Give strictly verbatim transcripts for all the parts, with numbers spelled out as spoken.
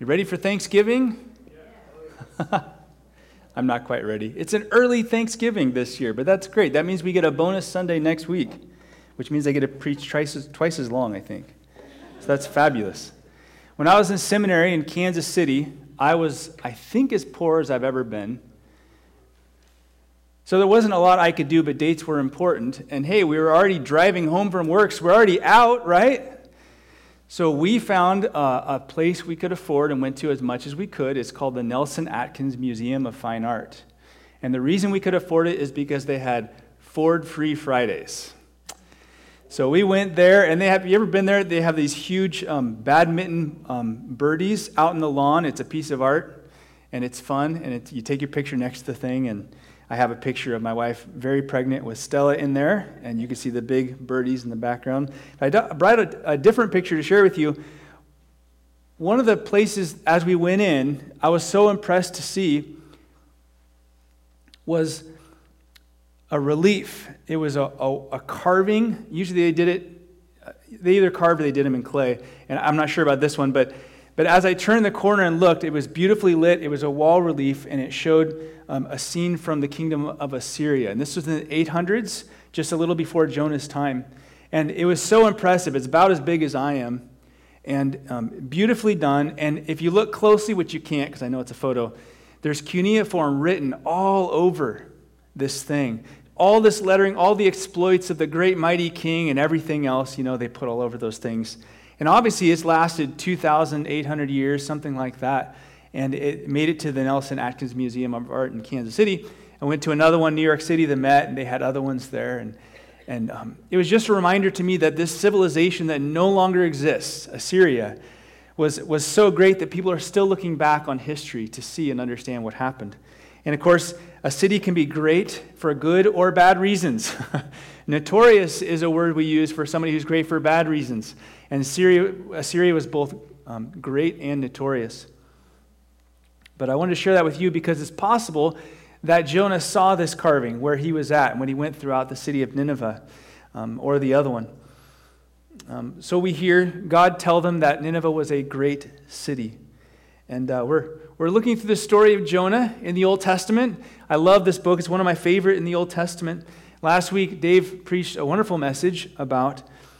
You ready for Thanksgiving? Yeah. I'm not quite ready. It's an early Thanksgiving this year, but that's great. That means we get a bonus Sunday next week, which means I get to preach twice as, twice as long, I think. So that's fabulous. When I was in seminary in Kansas City, I was, I think, as poor as I've ever been. So there wasn't a lot I could do, but dates were important. And hey, we were already driving home from work, so we're already out, right? So we found a, a place we could afford and went to as much as we could. It's called the Nelson Atkins Museum of Fine Art. And the reason we could afford it is because they had Ford Free Fridays. So we went there, and they have, you ever been there? They have these huge um, badminton um, birdies out in the lawn. It's a piece of art, and it's fun, and it's, you take your picture next to the thing, and I have a picture of my wife, very pregnant, with Stella in there, and you can see the big birdies in the background. I brought a, a different picture to share with you. One of the places, as we went in, I was so impressed to see was a relief. It was a, a, a carving. Usually they did it, they either carved or they did them in clay, and I'm not sure about this one, but But as I turned the corner and looked, it was beautifully lit. It was a wall relief, and it showed um, a scene from the kingdom of Assyria. And this was in the eight hundreds, just a little before Jonah's time. And it was so impressive. It's about as big as I am, and um, beautifully done. And if you look closely, which you can't because I know it's a photo, there's cuneiform written all over this thing. All this lettering, all the exploits of the great mighty king and everything else, you know, they put all over those things. And obviously it's lasted two thousand eight hundred years, something like that. And it made it to the Nelson Atkins Museum of Art in Kansas City. I went to another one, New York City, the Met, and they had other ones there. And, and um, it was just a reminder to me that this civilization that no longer exists, Assyria, was, was so great that people are still looking back on history to see and understand what happened. And of course, a city can be great for good or bad reasons. Notorious is a word we use for somebody who's great for bad reasons. And Syria, Assyria was both um, great and notorious. But I wanted to share that with you because it's possible that Jonah saw this carving where he was at when he went throughout the city of Nineveh, um, or the other one. Um, so we hear God tell them that Nineveh was a great city. And uh, we're we're looking through the story of Jonah in the Old Testament. I love this book. It's one of my favorite in the Old Testament. Last week, Dave preached a wonderful message about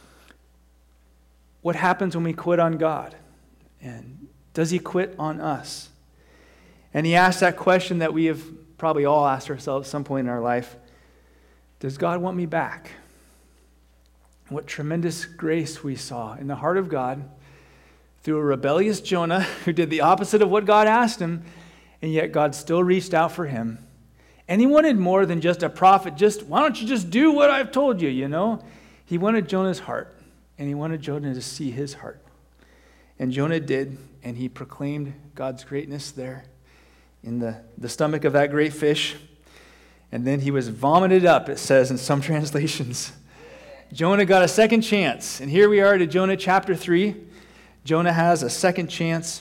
what happens when we quit on God. And does he quit on us? And he asked that question that we have probably all asked ourselves at some point in our life. Does God want me back? What tremendous grace we saw in the heart of God through a rebellious Jonah who did the opposite of what God asked him, and yet God still reached out for him. And he wanted more than just a prophet. Just, why don't you just do what I've told you, you know? He wanted Jonah's heart, and he wanted Jonah to see his heart. And Jonah did, and he proclaimed God's greatness there in the, the stomach of that great fish. And then he was vomited up, it says in some translations. Jonah got a second chance. And here we are to Jonah chapter three. Jonah has a second chance.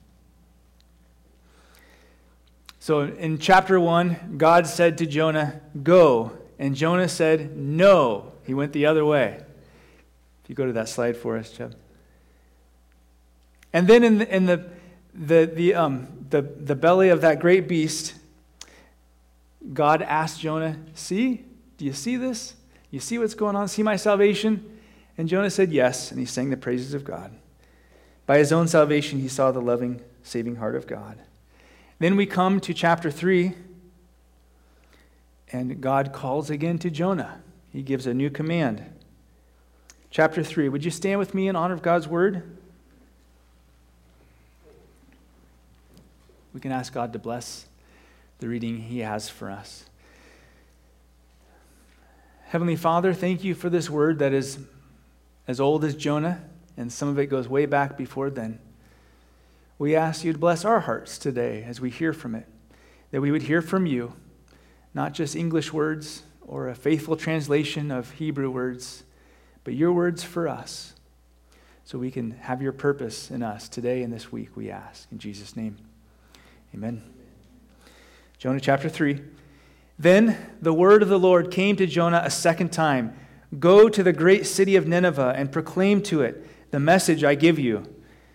So in chapter one, God said to Jonah, "Go." And Jonah said, "No." He went the other way. If you go to that slide for us, Jeb. And then in the in the the the um the, the belly of that great beast, God asked Jonah, "See? Do you see this? You see what's going on? See my salvation?" And Jonah said yes, and he sang the praises of God. By his own salvation, he saw the loving, saving heart of God. Then we come to chapter three, and God calls again to Jonah. He gives a new command. Chapter three, would you stand with me in honor of God's word? We can ask God to bless the reading he has for us. Heavenly Father, thank you for this word that is as old as Jonah, and some of it goes way back before then. We ask you to bless our hearts today as we hear from it, that we would hear from you, not just English words or a faithful translation of Hebrew words, but your words for us, so we can have your purpose in us today and this week, we ask. In Jesus' name, amen. Jonah chapter three. Then the word of the Lord came to Jonah a second time. "Go to the great city of Nineveh and proclaim to it the message I give you."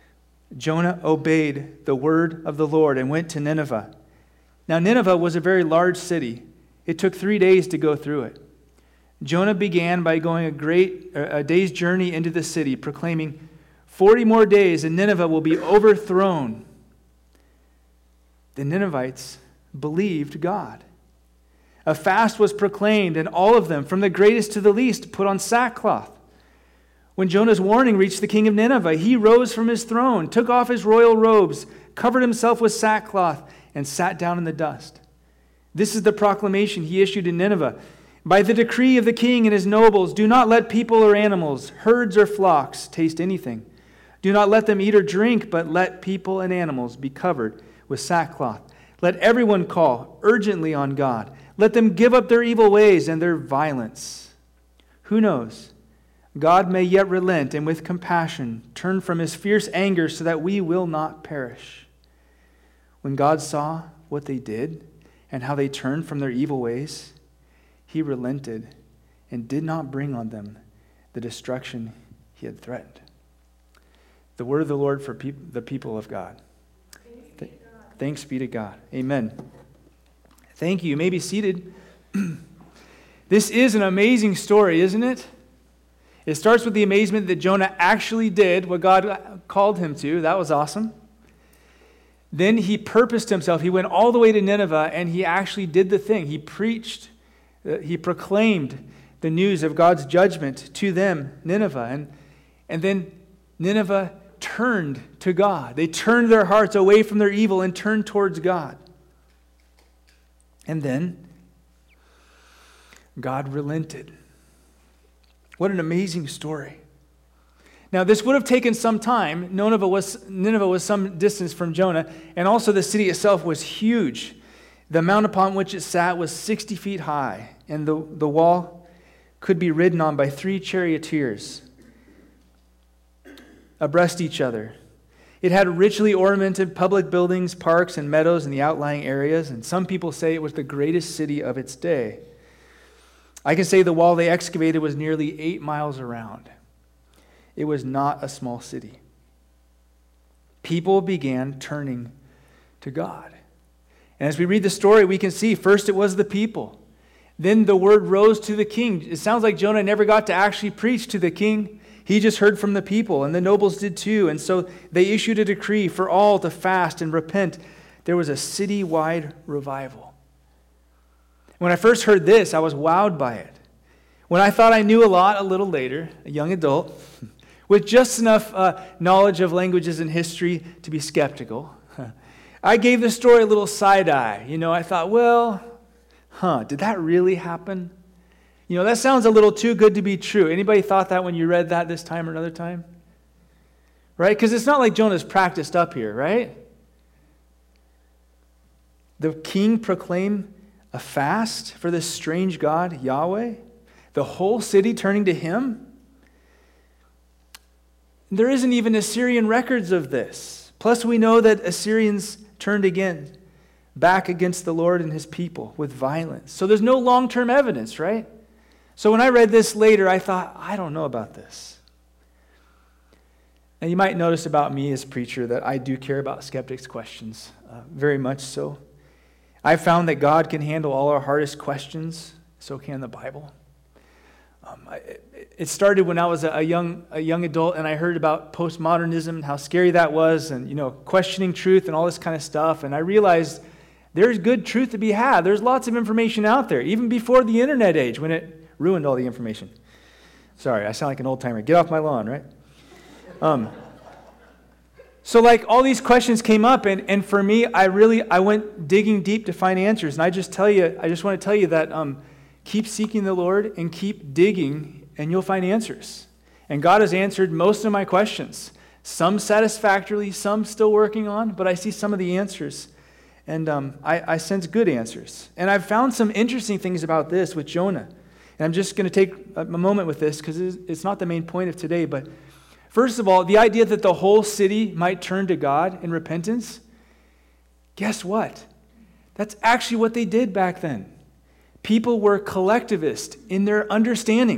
Jonah obeyed the word of the Lord and went to Nineveh. Now Nineveh was a very large city. It took three days to go through it. Jonah began by going a great a day's journey into the city, proclaiming, forty more days and Nineveh will be overthrown. The Ninevites believed God. A fast was proclaimed, and all of them, from the greatest to the least, put on sackcloth. When Jonah's warning reached the king of Nineveh, he rose from his throne, took off his royal robes, covered himself with sackcloth, and sat down in the dust. This is the proclamation he issued in Nineveh. By the decree of the king and his nobles, do not let people or animals, herds or flocks, taste anything. Do not let them eat or drink, but let people and animals be covered with sackcloth. Let everyone call urgently on God. Let them give up their evil ways and their violence. Who knows? God may yet relent and with compassion turn from his fierce anger so that we will not perish. When God saw what they did and how they turned from their evil ways, he relented and did not bring on them the destruction he had threatened. The word of the Lord for peop- the people of God. Thanks be to God. Thanks be to God. Amen. Thank you. You may be seated. This is an amazing story, isn't it? It starts with the amazement that Jonah actually did what God called him to. That was awesome. Then he purposed himself. He went all the way to Nineveh and he actually did the thing. He preached, uh, he proclaimed the news of God's judgment to them, Nineveh. And, and then Nineveh turned to God. They turned their hearts away from their evil and turned towards God. And then God relented. What an amazing story. Now, this would have taken some time. Nineveh was, Nineveh was some distance from Jonah, and also the city itself was huge. The mount upon which it sat was sixty feet high, and the, the wall could be ridden on by three charioteers abreast each other. It had richly ornamented public buildings, parks, and meadows in the outlying areas, and some people say it was the greatest city of its day. I can say the wall they excavated was nearly eight miles around. It was not a small city. People began turning to God. And as we read the story, we can see first it was the people. Then the word rose to the king. It sounds like Jonah never got to actually preach to the king. He just heard from the people, and the nobles did too. And so they issued a decree for all to fast and repent. There was a city-wide revival. When I first heard this, I was wowed by it. When I thought I knew a lot a little later, a young adult, with just enough uh, knowledge of languages and history to be skeptical, I gave the story a little side eye. You know, I thought, well, huh, did that really happen? You know, that sounds a little too good to be true. Anybody thought that when you read that this time or another time? Right? Because it's not like Jonah's practiced up here, right? The king proclaimed a fast for this strange God, Yahweh. The whole city turning to him. There isn't even Assyrian records of this. Plus, we know that Assyrians turned again, back against the Lord and his people with violence. So there's no long-term evidence, right? So when I read this later, I thought, I don't know about this. Now, you might notice about me as preacher that I do care about skeptics' questions, uh, very much so. I've found that God can handle all our hardest questions, so can the Bible. Um, I, it started when I was a young a young adult, and I heard about postmodernism and how scary that was, and you know, questioning truth and all this kind of stuff. And I realized there's good truth to be had. There's lots of information out there, even before the internet age, when it ruined all the information. Sorry, I sound like an old timer. Get off my lawn, right? Um. So like all these questions came up, and, and for me, I really, I went digging deep to find answers. And I just tell you, I just want to tell you that um, keep seeking the Lord and keep digging, and you'll find answers. And God has answered most of my questions. Some satisfactorily, some still working on, but I see some of the answers. And um, I, I sense good answers. And I've found some interesting things about this with Jonah. And I'm just going to take a moment with this because it's not the main point of today, but first of all, the idea that the whole city might turn to God in repentance, guess what? That's actually what they did back then. People were collectivist in their understandings.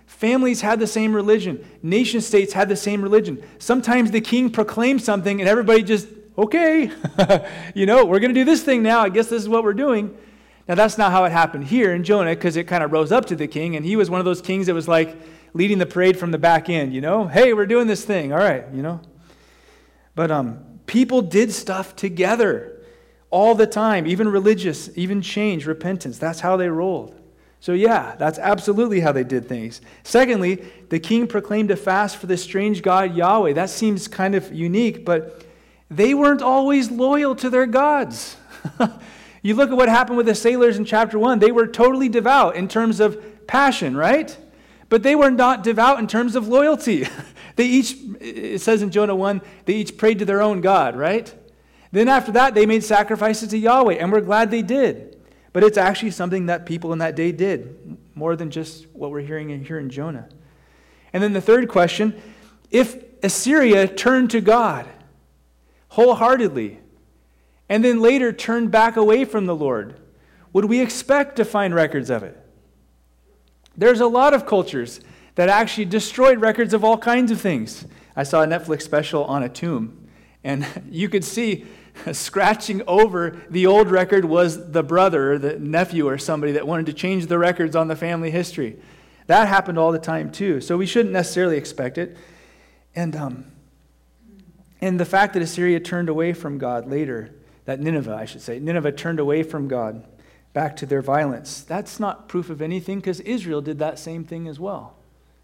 Families had the same religion. Nation states had the same religion. Sometimes the king proclaimed something and everybody just, okay, you know, we're going to do this thing now. I guess this is what we're doing. Now, that's not how it happened here in Jonah, because it kind of rose up to the king, and he was one of those kings that was like leading the parade from the back end, you know? Hey, we're doing this thing. All right, you know? But um, people did stuff together all the time, even religious, even change, repentance. That's how they rolled. So yeah, that's absolutely how they did things. Secondly, the king proclaimed a fast for the strange god Yahweh. That seems kind of unique, but they weren't always loyal to their gods. You look at what happened with the sailors in chapter one. They were totally devout in terms of passion, right? But they were not devout in terms of loyalty. They each, it says in Jonah one, they each prayed to their own God, right? Then after that, they made sacrifices to Yahweh, and we're glad they did. But it's actually something that people in that day did, more than just what we're hearing here in Jonah. And then the third question, if Assyria turned to God wholeheartedly, and then later turned back away from the Lord, would we expect to find records of it? There's a lot of cultures that actually destroyed records of all kinds of things. I saw a Netflix special on a tomb, and you could see scratching over the old record was the brother or the nephew or somebody that wanted to change the records on the family history. That happened all the time too, so we shouldn't necessarily expect it. And, um, and the fact that Assyria turned away from God later, that Nineveh, I should say, Nineveh turned away from God back to their violence. That's not proof of anything, because Israel did that same thing as well.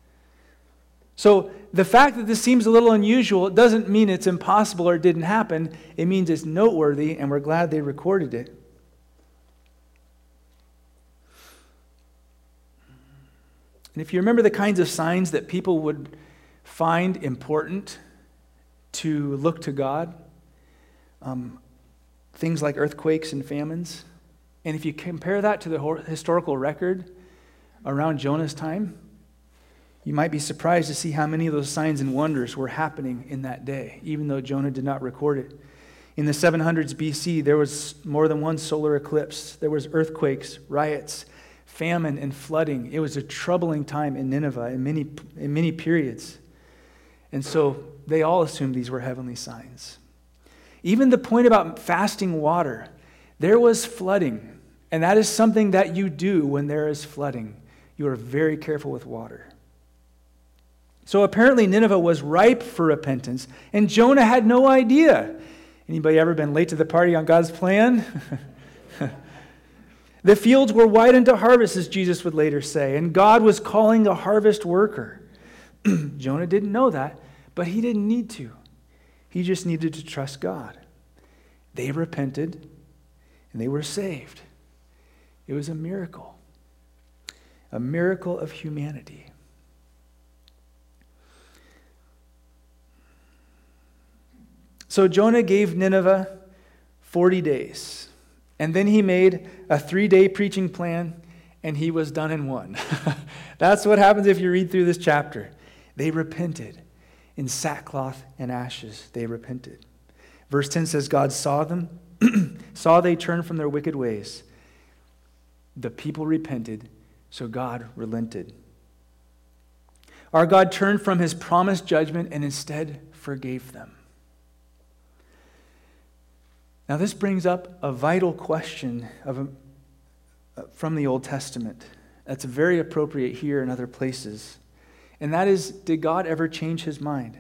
So the fact that this seems a little unusual, it doesn't mean it's impossible or it didn't happen. It means it's noteworthy, and we're glad they recorded it. And if you remember the kinds of signs that people would find important to look to God, um, things like earthquakes and famines, and if you compare that to the historical record around Jonah's time, you might be surprised to see how many of those signs and wonders were happening in that day, even though Jonah did not record it. In the seven hundreds B C, there was more than one solar eclipse. There was earthquakes, riots, famine, and flooding. It was a troubling time in Nineveh in many, in many periods. And so they all assumed these were heavenly signs. Even the point about fasting water, there was flooding, and that is something that you do when there is flooding. You are very careful with water. So apparently Nineveh was ripe for repentance, and Jonah had no idea. Anybody ever been late to the party on God's plan? The fields were white unto harvest, as Jesus would later say, and God was calling a harvest worker. Jonah didn't know that, but he didn't need to. He just needed to trust God. They repented, and they were saved. It was a miracle. A miracle of humanity. So Jonah gave Nineveh forty days. And then he made a three-day preaching plan, and he was done in one. That's what happens if you read through this chapter. They repented. In sackcloth and ashes, they repented. Verse ten says, God saw them, saw they turned from their wicked ways. The people repented, so God relented. Our God turned from his promised judgment and instead forgave them. Now this brings up a vital question of a, from the Old Testament that's very appropriate here and other places. And that is, did God ever change his mind?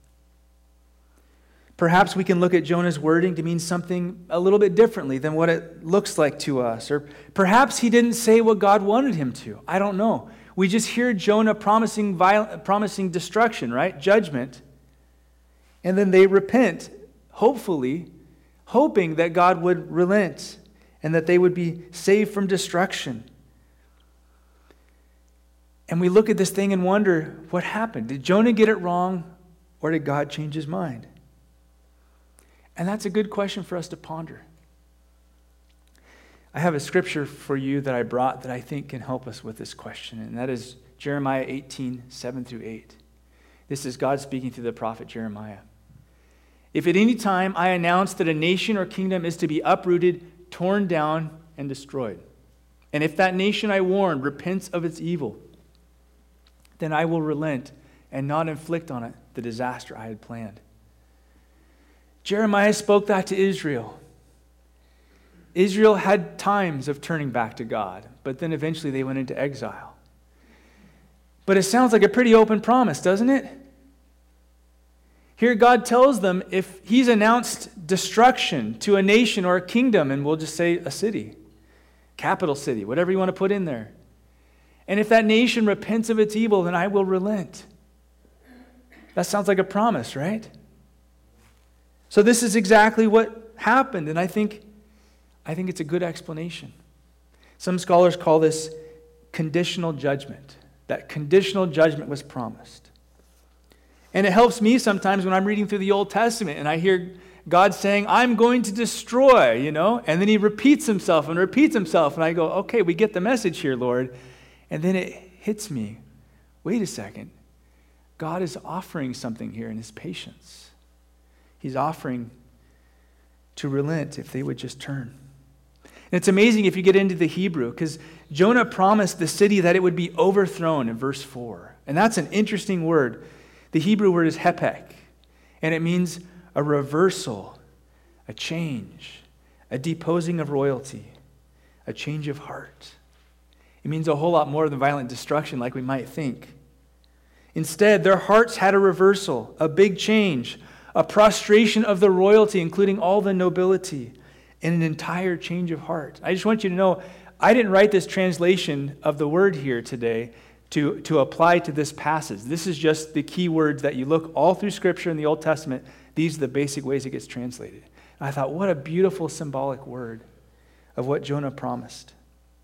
Perhaps we can look at Jonah's wording to mean something a little bit differently than what it looks like to us. Or perhaps he didn't say what God wanted him to. I don't know. We just hear Jonah promising violent, promising destruction, right? Judgment. And then they repent, hopefully, hoping that God would relent and that they would be saved from destruction. And we look at this thing and wonder, what happened? Did Jonah get it wrong, or did God change his mind? And that's a good question for us to ponder. I have a scripture for you that I brought that I think can help us with this question, and that is Jeremiah eighteen, seven through eight. This is God speaking through the prophet Jeremiah. If at any time I announce that a nation or kingdom is to be uprooted, torn down, and destroyed, and if that nation I warned repents of its evil, then I will relent and not inflict on it the disaster I had planned. Jeremiah spoke that to Israel. Israel had times of turning back to God, but then eventually they went into exile. But it sounds like a pretty open promise, doesn't it? Here God tells them if he's announced destruction to a nation or a kingdom, and we'll just say a city, capital city, whatever you want to put in there. And if that nation repents of its evil, then I will relent. That sounds like a promise, right? So this is exactly what happened, and I think, I think it's a good explanation. Some scholars call this conditional judgment. That conditional judgment was promised. And it helps me sometimes when I'm reading through the Old Testament and I hear God saying, I'm going to destroy, you know, and then he repeats himself and repeats himself, and I go, okay, we get the message here, Lord. And then it hits me, wait a second, God is offering something here in his patience. He's offering to relent if they would just turn. And it's amazing if you get into the Hebrew, because Jonah promised the city that it would be overthrown in verse four. And that's an interesting word. The Hebrew word is hepek, and it means a reversal, a change, a deposing of royalty, a change of heart. It means a whole lot more than violent destruction like we might think. Instead, their hearts had a reversal, a big change, a prostration of the royalty, including all the nobility, and an entire change of heart. I just want you to know, I didn't write this translation of the word here today to, to apply to this passage. This is just the key words that you look all through Scripture in the Old Testament. These are the basic ways it gets translated. And I thought, what a beautiful symbolic word of what Jonah promised.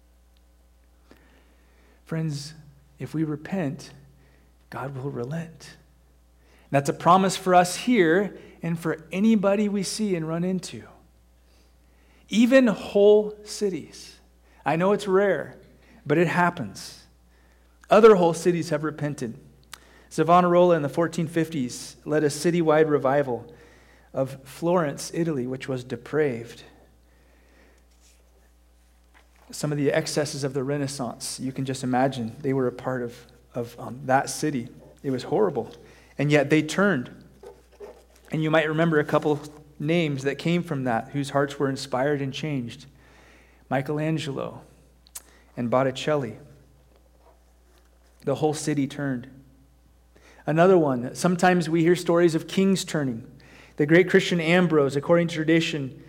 Friends, if we repent, God will relent. And that's a promise for us here and for anybody we see and run into. Even whole cities. I know it's rare, but it happens. Other whole cities have repented. Savonarola in the fourteen fifties led a citywide revival of Florence, Italy, which was depraved. Some of the excesses of the Renaissance, you can just imagine, they were a part of, of um, that city. It was horrible. And yet they turned. And you might remember a couple names that came from that, whose hearts were inspired and changed. Michelangelo and Botticelli. The whole city turned. Another one, sometimes we hear stories of kings turning. The great Christian Ambrose, according to tradition,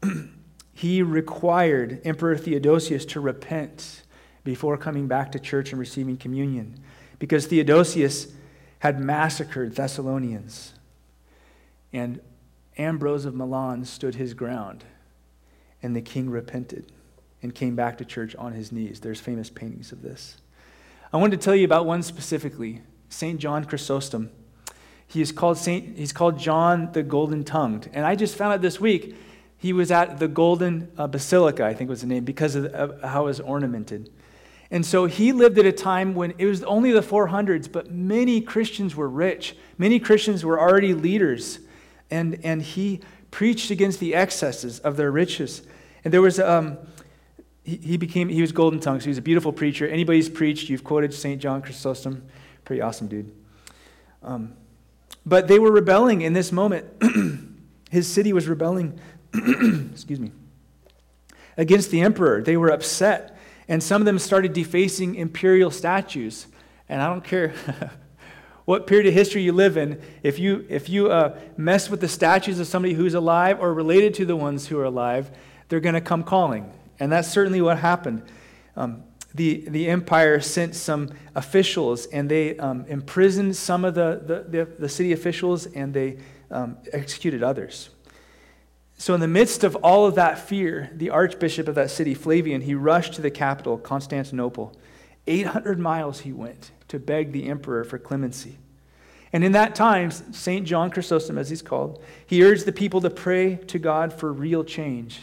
he required Emperor Theodosius to repent before coming back to church and receiving communion, because Theodosius had massacred Thessalonians. And Ambrose of Milan stood his ground, and the king repented and came back to church on his knees. There's famous paintings of this. I wanted to tell you about one specifically, Saint John Chrysostom. He is called Saint. He's called John the Golden-Tongued, and I just found out this week he was at the Golden uh, Basilica, I think was the name, because of, of how it was ornamented. And so he lived at a time when it was only the four hundreds, but many Christians were rich. Many Christians were already leaders. And, and he preached against the excesses of their riches. And there was, um, he, he became, he was golden-tongued, so he was a beautiful preacher. Anybody's preached, you've quoted Saint John Chrysostom. Pretty awesome dude. Um, but they were rebelling in this moment. His city was rebelling, excuse me, against the emperor. They were upset. And some of them started defacing imperial statues. And I don't care what period of history you live in, if you if you uh, mess with the statues of somebody who's alive or related to the ones who are alive, they're going to come calling. And that's certainly what happened. Um, the, the empire sent some officials, and they um, imprisoned some of the, the, the, the city officials, and they um, executed others. So in the midst of all of that fear, the archbishop of that city, Flavian, he rushed to the capital, Constantinople. eight hundred miles he went to beg the emperor for clemency. And in that time, Saint John Chrysostom, as he's called, he urged the people to pray to God for real change.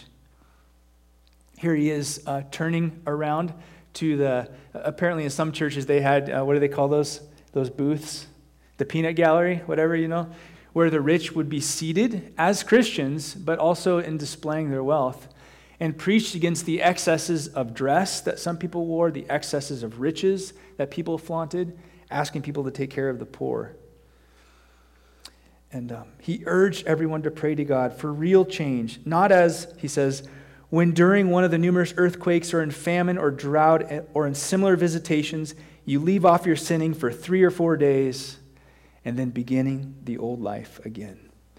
Here he is uh, turning around to the, apparently in some churches they had, uh, what do they call those? Those booths? The peanut gallery, whatever, you know, where the rich would be seated as Christians, but also in displaying their wealth, and preached against the excesses of dress that some people wore, the excesses of riches that people flaunted, asking people to take care of the poor. And um, he urged everyone to pray to God for real change, not as, he says, when during one of the numerous earthquakes or in famine or drought or in similar visitations, you leave off your sinning for three or four days and then beginning the old life again.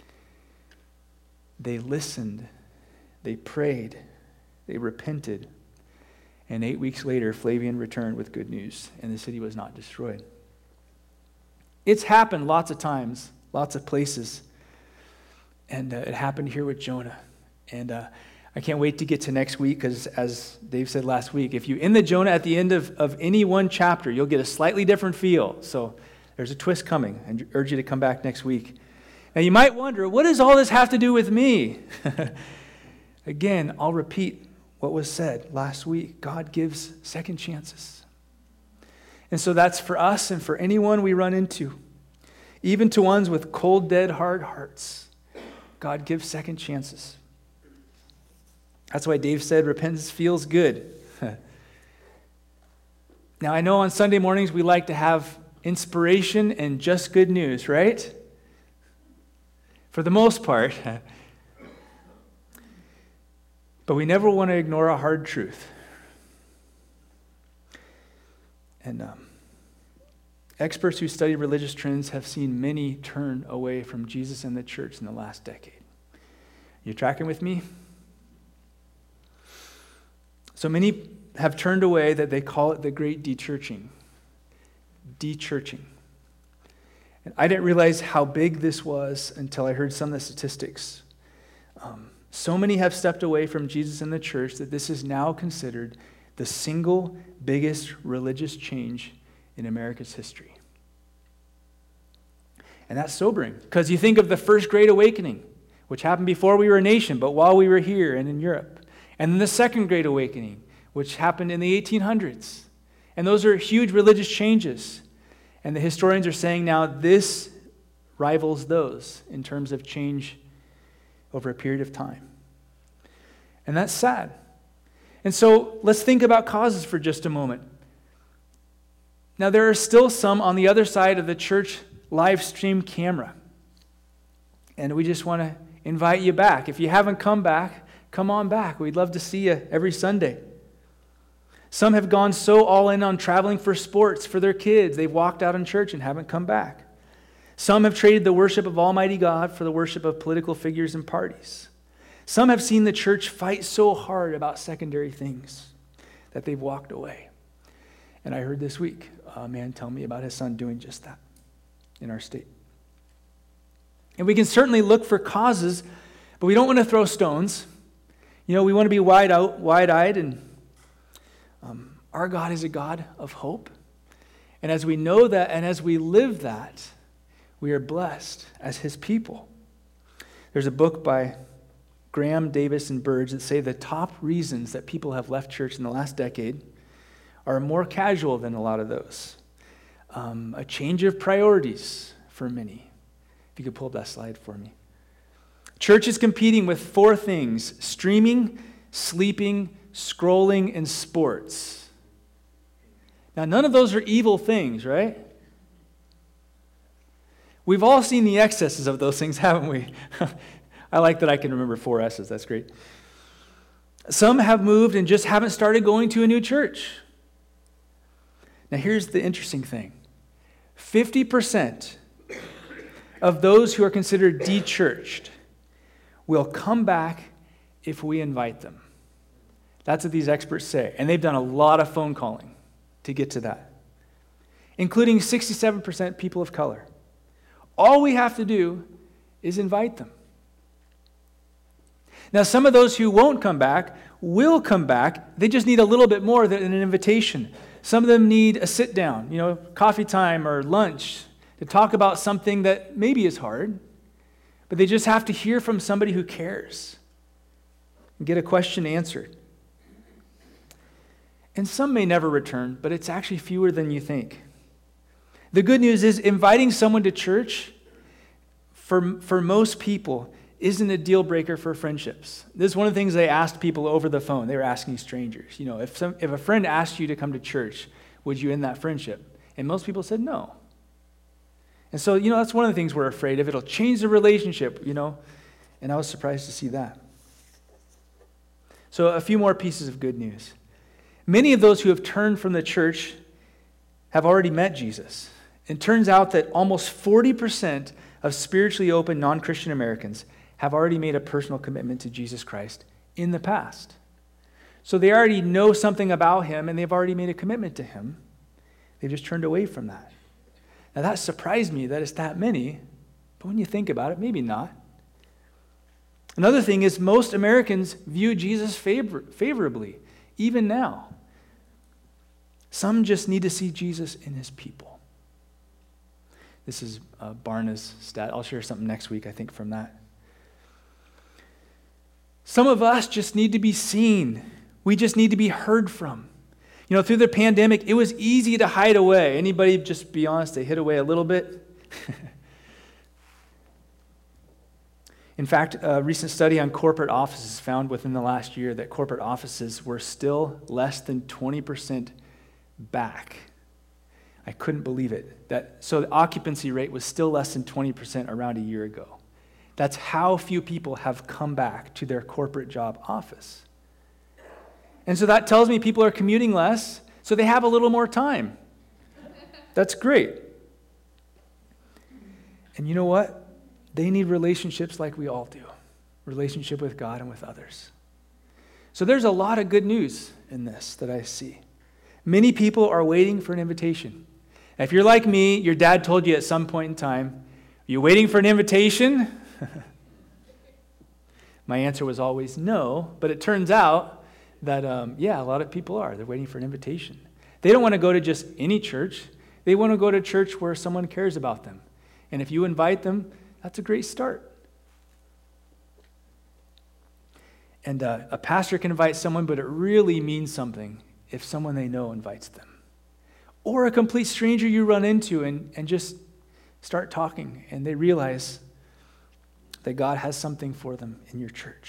They listened, they prayed, they repented, and eight weeks later, Flavian returned with good news, and the city was not destroyed. It's happened lots of times, lots of places, and uh, it happened here with Jonah. And uh, I can't wait to get to next week, because as Dave said last week, if you end the Jonah at the end of, of any one chapter, you'll get a slightly different feel. So there's a twist coming, and I urge you to come back next week. Now you might wonder, what does all this have to do with me? Again, I'll repeat what was said last week. God gives second chances. And so that's for us and for anyone we run into, even to ones with cold, dead, hard hearts. God gives second chances. That's why Dave said repentance feels good. Now, I know on Sunday mornings we like to have inspiration and just good news, right? For the most part. But we never want to ignore a hard truth. And um, experts who study religious trends have seen many turn away from Jesus and the church in the last decade. You tracking with me? So many have turned away that they call it the great de-churching. De-churching. And I didn't realize how big this was until I heard some of the statistics. Um, so many have stepped away from Jesus and the church that this is now considered the single biggest religious change in America's history. And that's sobering, because you think of the first Great Awakening, which happened before we were a nation, but while we were here and in Europe. And then the Second Great Awakening, which happened in the eighteen hundreds. And those are huge religious changes. And the historians are saying now this rivals those in terms of change over a period of time. And that's sad. And so let's think about causes for just a moment. Now, there are still some on the other side of the church live stream camera. And we just want to invite you back. If you haven't come back, come on back. We'd love to see you every Sunday. Some have gone so all in on traveling for sports for their kids, they've walked out in church and haven't come back. Some have traded the worship of Almighty God for the worship of political figures and parties. Some have seen the church fight so hard about secondary things that they've walked away. And I heard this week a man tell me about his son doing just that in our state. And we can certainly look for causes, but we don't want to throw stones. You know, we want to be wide out, wide-eyed, and um, our God is a God of hope. And as we know that and as we live that, we are blessed as his people. There's a book by Graham, Davis, and Burge that say the top reasons that people have left church in the last decade are more casual than a lot of those. Um, a change of priorities for many. If you could pull up that slide for me. Church is competing with four things: streaming, sleeping, scrolling, and sports. Now, none of those are evil things, right? We've all seen the excesses of those things, haven't we? I like that I can remember four S's. That's great. Some have moved and just haven't started going to a new church. Now, here's the interesting thing. fifty percent of those who are considered de-churched will come back if we invite them. That's what these experts say. And they've done a lot of phone calling to get to that, including sixty-seven percent people of color. All we have to do is invite them. Now, some of those who won't come back will come back. They just need a little bit more than an invitation. Some of them need a sit down, you know, coffee time or lunch to talk about something that maybe is hard, but they just have to hear from somebody who cares and get a question answered. And some may never return, but it's actually fewer than you think. The good news is inviting someone to church for, for most people isn't a deal breaker for friendships. This is one of the things they asked people over the phone. They were asking strangers, you know, if some, if a friend asked you to come to church, would you end that friendship? And most people said no. And so, you know, that's one of the things we're afraid of. It'll change the relationship, you know. And I was surprised to see that. So a few more pieces of good news. Many of those who have turned from the church have already met Jesus. It turns out that almost forty percent of spiritually open non-Christian Americans have already made a personal commitment to Jesus Christ in the past. So they already know something about him, and they've already made a commitment to him. They've just turned away from that. Now that surprised me that it's that many, but when you think about it, maybe not. Another thing is most Americans view Jesus favor- favorably, even now. Some just need to see Jesus in his people. This is uh, Barna's stat. I'll share something next week, I think, from that. Some of us just need to be seen. We just need to be heard from. You know, through the pandemic, it was easy to hide away. Anybody, just be honest, they hid away a little bit? In fact, a recent study on corporate offices found within the last year that corporate offices were still less than twenty percent back. I couldn't believe it. That, so the occupancy rate was still less than twenty percent around a year ago. That's how few people have come back to their corporate job office. And so that tells me people are commuting less, so they have a little more time. That's great. And you know what? They need relationships like we all do. Relationship with God and with others. So there's a lot of good news in this that I see. Many people are waiting for an invitation. Now, if you're like me, your dad told you at some point in time, are you waiting for an invitation? My answer was always no, but it turns out that, um, yeah, a lot of people are. They're waiting for an invitation. They don't want to go to just any church. They want to go to church where someone cares about them. And if you invite them, that's a great start. And uh, a pastor can invite someone, but it really means something if someone they know invites them. Or a complete stranger you run into and, and just start talking, and they realize that God has something for them in your church.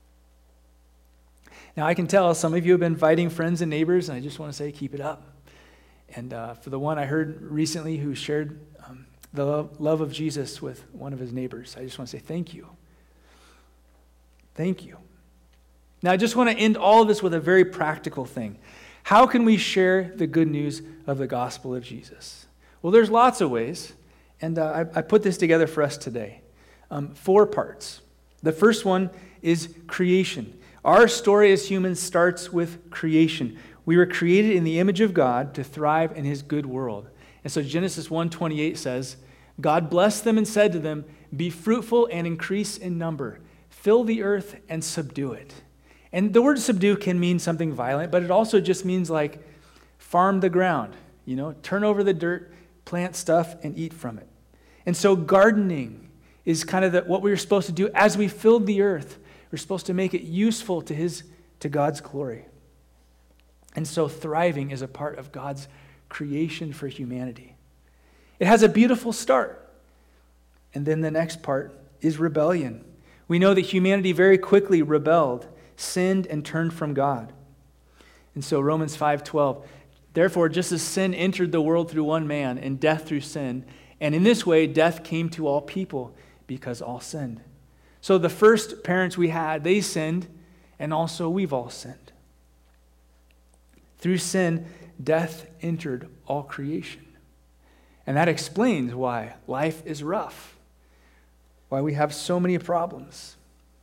Now, I can tell some of you have been inviting friends and neighbors, and I just want to say, keep it up. And uh, for the one I heard recently who shared um, the love, love of Jesus with one of his neighbors, I just want to say thank you. Thank you. Now, I just want to end all of this with a very practical thing. How can we share the good news of the gospel of Jesus? Well, there's lots of ways, and uh, I, I put this together for us today. Um, four parts. The first one is creation. Our story as humans starts with creation. We were created in the image of God to thrive in his good world. And so Genesis one twenty-eight says, God blessed them and said to them, be fruitful and increase in number. Fill the earth and subdue it. And the word subdue can mean something violent, but it also just means like farm the ground, you know, turn over the dirt, plant stuff, and eat from it. And so gardening is kind of the, what we were supposed to do as we filled the earth. We're supposed to make it useful to his, to God's glory. And so thriving is a part of God's creation for humanity. It has a beautiful start. And then the next part is rebellion. We know that humanity very quickly rebelled, sinned, and turned from God. And so Romans five twelve, therefore, just as sin entered the world through one man, and death through sin, and in this way death came to all people because all sinned. So the first parents we had, they sinned, and also we've all sinned. Through sin, death entered all creation. And that explains why life is rough, why we have so many problems.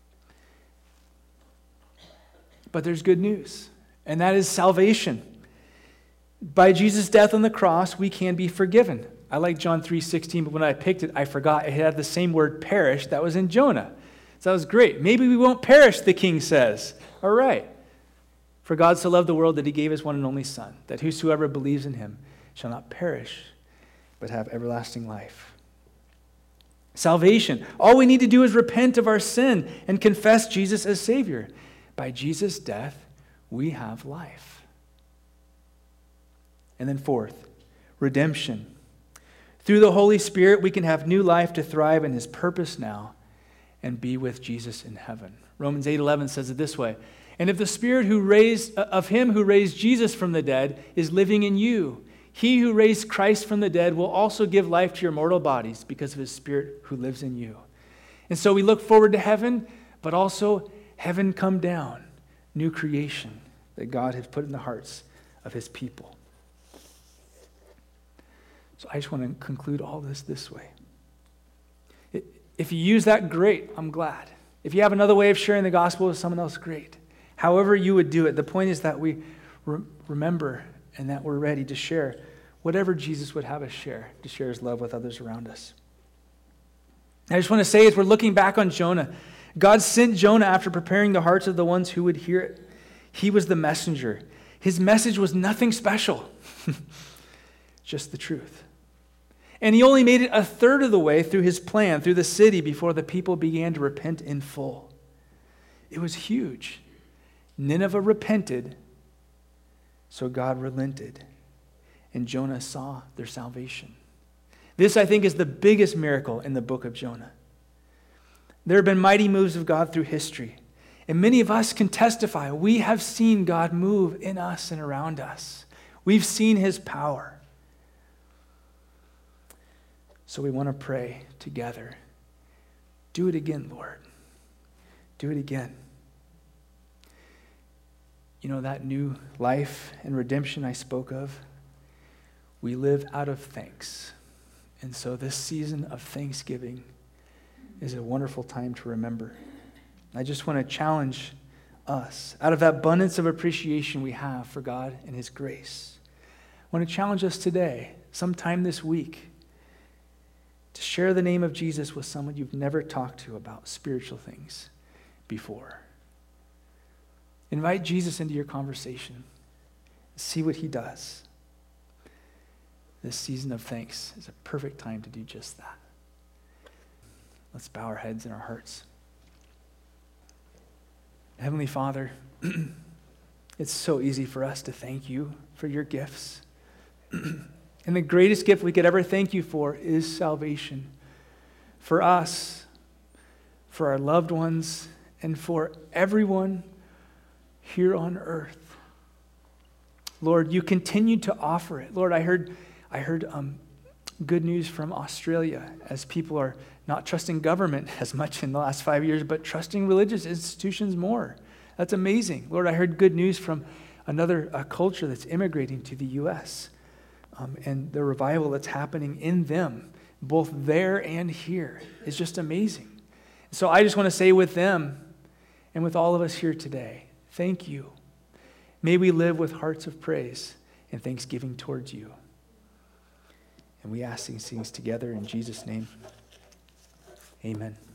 But there's good news, and that is salvation. By Jesus' death on the cross, we can be forgiven. I like John three sixteen, but when I picked it, I forgot it had the same word perish that was in Jonah. So that was great. Maybe we won't perish, the king says. All right. For God so loved the world that he gave his one and only Son, that whosoever believes in him shall not perish, but have everlasting life. Salvation. All we need to do is repent of our sin and confess Jesus as Savior. By Jesus' death, we have life. And then fourth, redemption. Through the Holy Spirit, we can have new life to thrive in his purpose now and be with Jesus in heaven. Romans eight eleven says it this way, and if the Spirit who raised of him who raised Jesus from the dead is living in you, he who raised Christ from the dead will also give life to your mortal bodies because of his Spirit who lives in you. And so we look forward to heaven, but also heaven come down, new creation that God has put in the hearts of his people. So I just want to conclude all this this way. If you use that, great, I'm glad. If you have another way of sharing the gospel with someone else, great. However you would do it, the point is that we re- remember and that we're ready to share whatever Jesus would have us share, to share his love with others around us. I just want to say, as we're looking back on Jonah, God sent Jonah after preparing the hearts of the ones who would hear it. He was the messenger. His message was nothing special, just the truth. And he only made it a third of the way through his plan, through the city, before the people began to repent in full. It was huge. Nineveh repented, so God relented, and Jonah saw their salvation. This, I think, is the biggest miracle in the book of Jonah. There have been mighty moves of God through history, and many of us can testify. We have seen God move in us and around us. We've seen his power. So we want to pray together. Do it again, Lord. Do it again. You know, that new life and redemption I spoke of, we live out of thanks. And so this season of Thanksgiving is a wonderful time to remember. I just want to challenge us, out of that abundance of appreciation we have for God and his grace, I want to challenge us today, sometime this week, to share the name of Jesus with someone you've never talked to about spiritual things before. Invite Jesus into your conversation. See what he does. This season of thanks is a perfect time to do just that. Let's bow our heads and our hearts. Heavenly Father, it's so easy for us to thank you for your gifts. And the greatest gift we could ever thank you for is salvation. For us, for our loved ones, and for everyone here on earth. Lord, you continue to offer it. Lord, I heard I heard um, good news from Australia as people are not trusting government as much in the last five years, but trusting religious institutions more. That's amazing. Lord, I heard good news from another uh, culture that's immigrating to the U S Um, and the revival that's happening in them, both there and here, is just amazing. So I just want to say with them and with all of us here today, thank you. May we live with hearts of praise and thanksgiving towards you. And we ask these things together in Jesus' name. Amen.